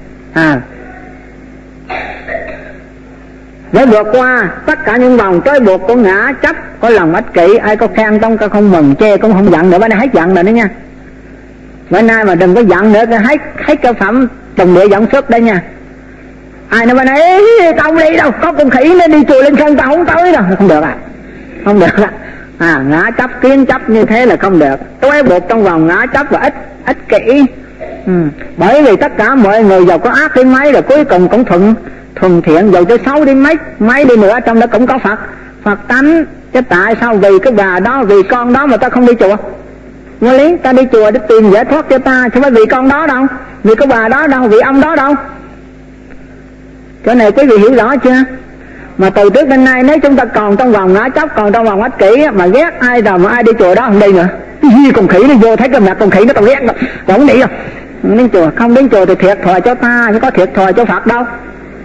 để vượt qua tất cả những vòng trói buộc của ngã chấp của lòng ích kỷ. Ai có khen tông có không mừng, chê cũng không giận nữa. Bữa nay hết giận rồi đó nha. Bữa nay mà đừng có giận nữa, hết cơ phẩm đồng địa dẫn xuất đây nha. Ai nói bữa nay tao không đi đâu, có con khỉ nó đi chùa lên sân tao không tới đâu. Không được không được ngã chấp kiến chấp như thế là không được. Trói buộc trong vòng ngã chấp và ích kỷ. Bởi vì tất cả mọi người giàu có ác đến mấy rồi cuối cùng cũng thuần thiện, dù cho xấu đến mấy đi nữa trong đó cũng có Phật tánh. Chứ tại sao vì cái bà đó, vì con đó mà ta không đi chùa? Nguyên lý ta đi chùa để tìm giải thoát cho ta, chứ không phải vì con đó đâu, vì cái bà đó đâu, vì ông đó đâu. Chỗ này quý vị hiểu rõ chưa? Mà từ trước đến nay nếu chúng ta còn trong vòng ngã chấp, còn trong vòng ích kỷ mà ghét ai rồi mà ai đi chùa đó không đi nữa. Con khỉ nó vô thấy cái mặt con khỉ nó tao ghét đâu, còn không đi đâu. Không đến chùa, không đến chùa thì thiệt thòi cho ta, chứ có thiệt thòi cho Phật đâu.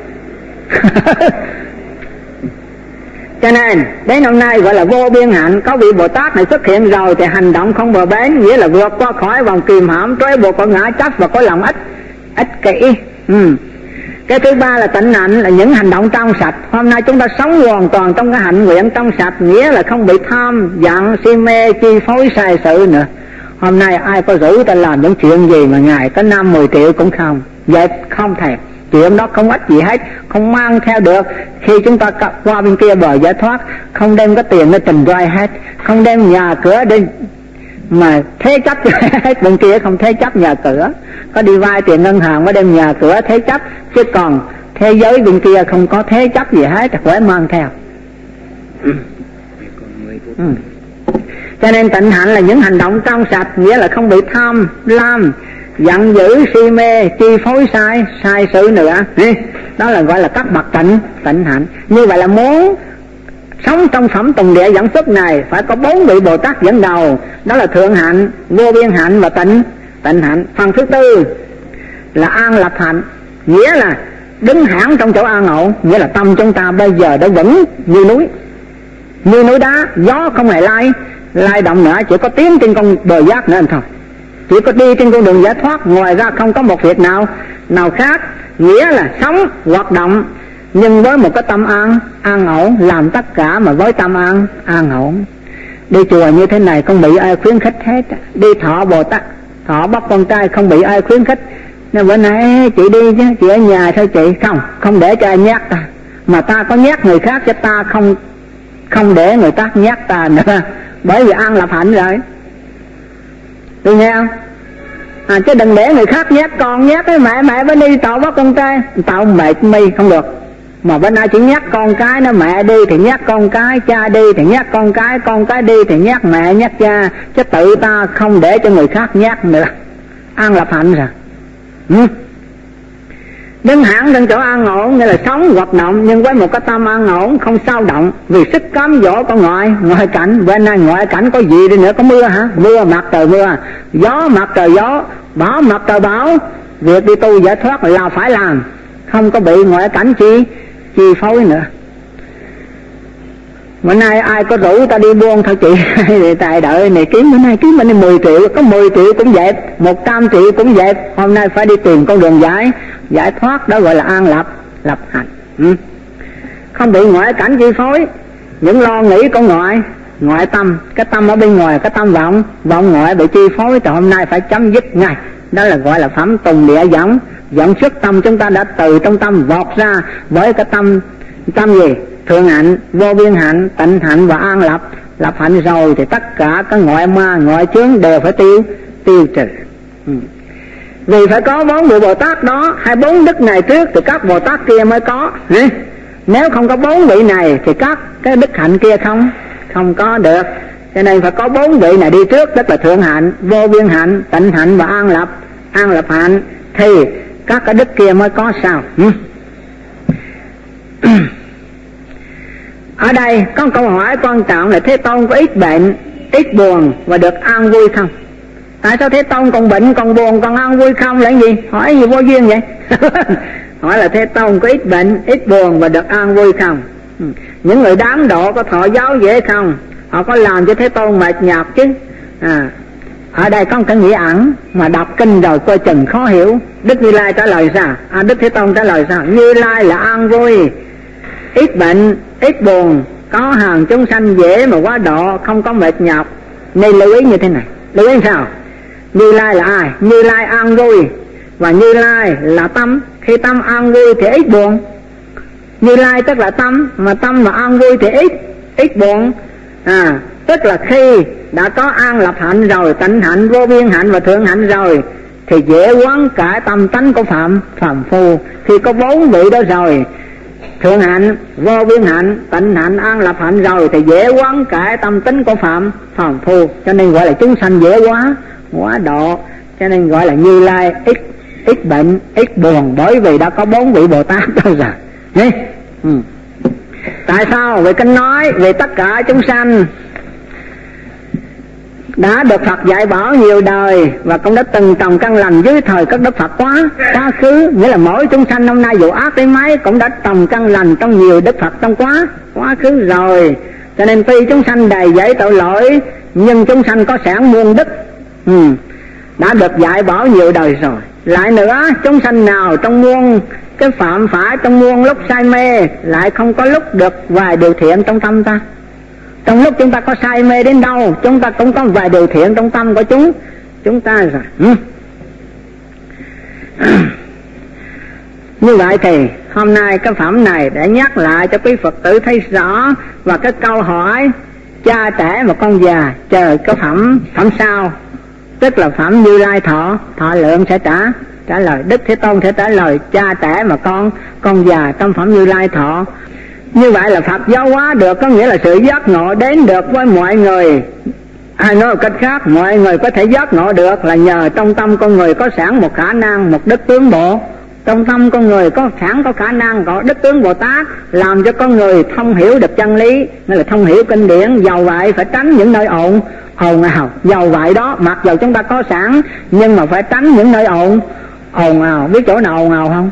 Cho nên đến hôm nay gọi là vô biên hạnh. Có vị Bồ Tát này xuất hiện rồi thì hành động không bờ bến, nghĩa là vượt qua khỏi vòng kìm hãm trói buộc của ngã chấp và có lòng ích kỷ. Cái thứ ba là tịnh hạnh, là những hành động trong sạch. Hôm nay chúng ta sống hoàn toàn trong cái hạnh nguyện trong sạch, nghĩa là không bị tham, giận, si mê, chi phối sai sự nữa. Hôm nay ai có rủ ta làm những chuyện gì mà Ngài có 5-10 triệu cũng không, vậy không thèm. Chuyện đó không ích gì hết, không mang theo được. Khi chúng ta qua bên kia bờ giải thoát, không đem cái tiền nó tình roi hết, không đem nhà cửa đi mà thế chấp hết. Bên kia không thế chấp nhà cửa, có đi vay tiền ngân hàng mới đem nhà cửa thế chấp, chứ còn thế giới bên kia không có thế chấp gì hết, phải mang theo. Cho nên tịnh hạnh là những hành động trong sạch, nghĩa là không bị tham, lam, giận dữ, si mê, chi phối sai sự nữa. Đó là gọi là các bậc tịnh hạnh. Như vậy là muốn sống trong phẩm tùng địa dẫn xuất này phải có 4 vị Bồ Tát dẫn đầu. Đó là thượng hạnh, vô biên hạnh và tịnh hạnh. Phần thứ tư là an lập hạnh, nghĩa là đứng hẳn trong chỗ an ổn, nghĩa là tâm chúng ta bây giờ đã vững như núi đá, gió không hề lay động nữa, chỉ có tiến trên con bờ giác nữa thôi, chỉ có đi trên con đường giải thoát, ngoài ra không có một việc nào khác. Nghĩa là sống hoạt động nhưng với một cái tâm an ổn, làm tất cả mà với tâm an ổn. Đi chùa như thế này không bị ai khuyến khích hết. Đi thọ Bồ Tát, thọ bắt con trai không bị ai khuyến khích. Nên bữa nay chị đi chứ, chị ở nhà thôi chị, không để cho ai nhát ta, mà ta có nhát người khác chứ ta không để người ta nhát ta nữa, bởi vì an lập hạnh rồi. Tôi nghe không? Chứ đừng để người khác nhát con, nhát cái mẹ mới đi tạo bắt con trai, tạo mệt mi không được. Mà bên nay chỉ nhát con cái nó, mẹ đi thì nhát con cái, cha đi thì nhát con cái đi thì nhát mẹ nhát cha, chứ tự ta không để cho người khác nhát nữa. An lập hạnh rồi. Đứng hẳn trên chỗ an ổn, nghĩa là sống hoạt động nhưng với một cái tâm an ổn, không sao động vì sức cám dỗ của ngoại cảnh. Bên này ngoại cảnh có gì đi nữa, có mưa hả? Mưa mặt trời mưa, gió mặt trời gió, bão mặt trời bão. Việc đi tu giải thoát là phải làm, không có bị ngoại cảnh chi phối nữa. Bữa nay ai có rủ ta đi buôn thôi chị, tại đợi này kiếm bữa nay 10 triệu, có 10 triệu cũng dẹp, 100 triệu cũng dẹp. Hôm nay phải đi tìm con đường giải thoát, đó gọi là an lập hạnh. Không bị ngoại cảnh chi phối, những lo nghĩ của ngoại tâm, cái tâm ở bên ngoài, cái tâm vọng ngoại bị chi phối, thì hôm nay phải chấm dứt ngay. Đó là gọi là phẩm tùng địa dẫn xuất tâm chúng ta đã từ trong tâm vọt ra với cái tâm gì? Thượng hạnh, vô biên hạnh, tịnh hạnh và an lập hạnh rồi thì tất cả các ngoại ma, ngoại chướng đều phải tiêu trừ. Vì phải có 4 vị Bồ Tát đó, hay 4 đức này trước thì các Bồ Tát kia mới có. Nếu không có 4 vị này thì các cái đức hạnh kia không có được. Cho nên phải có 4 vị này đi trước, tức là thượng hạnh, vô biên hạnh, tịnh hạnh và an lập hạnh, thì các cái đức kia mới có sao. Ở đây có một câu hỏi quan trọng là Thế Tôn có ít bệnh, ít buồn và được an vui không? Tại sao Thế Tôn còn bệnh, còn buồn, còn an vui không là gì? Hỏi gì vô duyên vậy? Hỏi là Thế Tôn có ít bệnh, ít buồn và được an vui không? Những người đám độ có thọ giáo dễ không? Họ có làm cho Thế Tôn mệt nhọc chứ? Ở đây có một cái nghĩa ẩn mà đọc kinh rồi coi chừng khó hiểu. Đức Như Lai trả lời sao? Đức Thế Tôn trả lời sao? Như Lai là an vui, ít bệnh, ít buồn, có hàng chúng sanh dễ mà quá độ, không có mệt nhọc. Nên lưu ý như thế này. Lưu ý sao? Như Lai là ai? Như Lai an vui, và Như Lai là tâm. Khi tâm an vui thì ít buồn. Như Lai tức là tâm, mà tâm mà an vui thì ít buồn. Tức là khi đã có an lập hạnh rồi, tịnh hạnh, vô biên hạnh và thượng hạnh rồi, thì dễ quán cả tâm tánh của phàm phu. Khi có 4 vị đó rồi, thượng hạnh, vô biên hạnh, tịnh hạnh, an lập hạnh rồi, thì dễ quán cả tâm tính của phàm phu. Cho nên gọi là chúng sanh dễ quá độ. Cho nên gọi là Như Lai ít bệnh, ít buồn, bởi vì đã có 4 vị Bồ Tát đâu rồi. Nghe? Tại sao? Vì kinh nói về tất cả chúng sanh đã được Phật dạy bảo nhiều đời và cũng đã từng trồng căn lành dưới thời các Đức Phật quá khứ. Nghĩa là mỗi chúng sanh hôm nay dù ác đến mấy cũng đã trồng căn lành trong nhiều Đức Phật trong quá khứ rồi. Cho nên tuy chúng sanh đầy dẫy tội lỗi, nhưng chúng sanh có sản muôn đức, đã được dạy bảo nhiều đời rồi. Lại nữa, chúng sanh nào trong muôn cái phạm phải, trong muôn lúc say mê, lại không có lúc được vài điều thiện trong tâm ta. Trong lúc chúng ta có say mê đến đâu, chúng ta cũng có vài điều thiện trong tâm của chúng ta rồi. Như vậy thì hôm nay cái phẩm này để nhắc lại cho quý Phật tử thấy rõ. Và cái câu hỏi cha trẻ và con già chờ cái phẩm sau, tức là phẩm Như Lai thọ lượng sẽ trả lời. Đức Thế Tôn sẽ trả lời cha trẻ mà con già trong phẩm Như Lai thọ. Như vậy là Phật giáo hóa được, có nghĩa là sự giác ngộ đến được với mọi người. Nói một cách khác, mọi người có thể giác ngộ được là nhờ trong tâm con người có sẵn một khả năng, một đức tướng Bộ. Trong tâm con người có khả năng, có đức tướng Bồ Tát, làm cho con người thông hiểu được chân lý, nghĩa là thông hiểu kinh điển. Dầu vậy phải tránh những nơi ồn ào. Dầu vậy đó, mặc dầu chúng ta có sẵn, nhưng mà phải tránh những nơi ồn ào. Biết chỗ nào ồn ào không?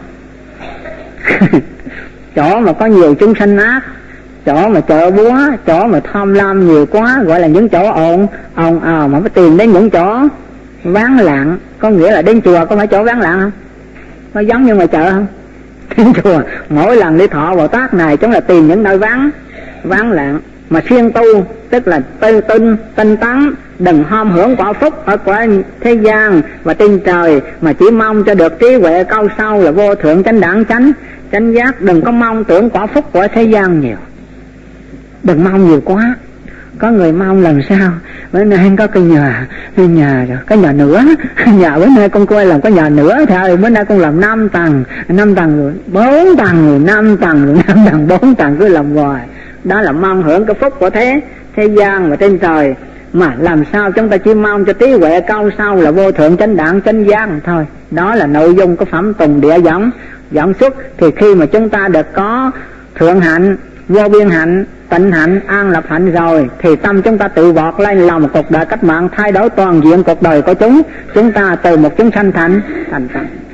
Chỗ mà có nhiều chúng sanh ác, chỗ mà chợ búa, chỗ mà tham lam nhiều quá, gọi là những chỗ ồn ào. Mà phải tìm đến những chỗ vắng lặng. Có nghĩa là đến chùa có phải chỗ vắng lặng không? Có giống như ngoài chợ không? Đến chùa mỗi lần đi thọ Bồ Tát này chúng là tìm những nơi vắng lặng. Mà siêng tu tức là tinh tấn, đừng ham hưởng quả phúc ở quả thế gian và trên trời, mà chỉ mong cho được trí huệ cao sâu là vô thượng chánh đẳng chánh giác. Đừng có mong tưởng quả phúc của thế gian nhiều, đừng mong nhiều quá. Có người mong làm sao bữa nay có cái nhà rồi, cái nhà nữa, nhà bữa nay con coi làm cái nhà nữa thôi, bữa nay con làm 5 tầng rồi 4 tầng rồi 5 tầng rồi 5 tầng 4 tầng, cứ làm hoài. Đó là mong hưởng cái phúc của thế gian và trên trời. Mà làm sao chúng ta chỉ mong cho trí huệ cao sâu là vô thượng chánh đẳng chánh giác thôi. Đó là nội dung của phẩm Tùng Địa dẫn xuất. Thì khi mà chúng ta được có thượng hạnh, vô biên hạnh, tịnh hạnh, an lập hạnh rồi, thì tâm chúng ta tự vọt lên làm một cuộc đời cách mạng, thay đổi toàn diện cuộc đời của chúng ta từ một chúng sanh thành Phật.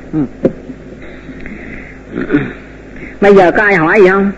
Bây giờ có ai hỏi gì không?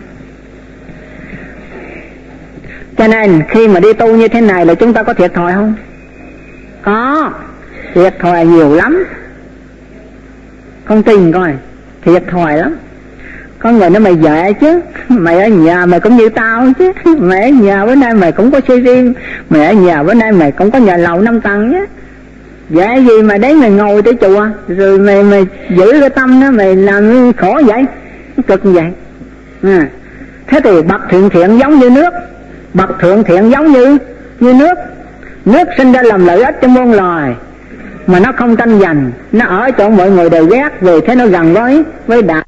Cho nên khi mà đi tu như thế này là chúng ta có thiệt thòi không? Có, thiệt thòi nhiều lắm. Con tin coi, thiệt thòi lắm. Có người nói mày dễ chứ, mày ở nhà mày cũng như tao chứ, mày ở nhà bữa nay mày cũng có xe riêng, mày ở nhà bữa nay mày cũng có nhà lầu 5 tầng nhé. Dễ gì mà đến mày ngồi tới chùa, rồi mày giữ cái tâm đó, mày làm khổ vậy, cực như vậy. Thế thì bậc thượng thiện giống như nước, bậc thượng thiện giống như nước sinh ra làm lợi ích cho muôn loài, mà nó không tranh giành, nó ở chỗ mọi người đều ghét, vì thế nó gần với đạo.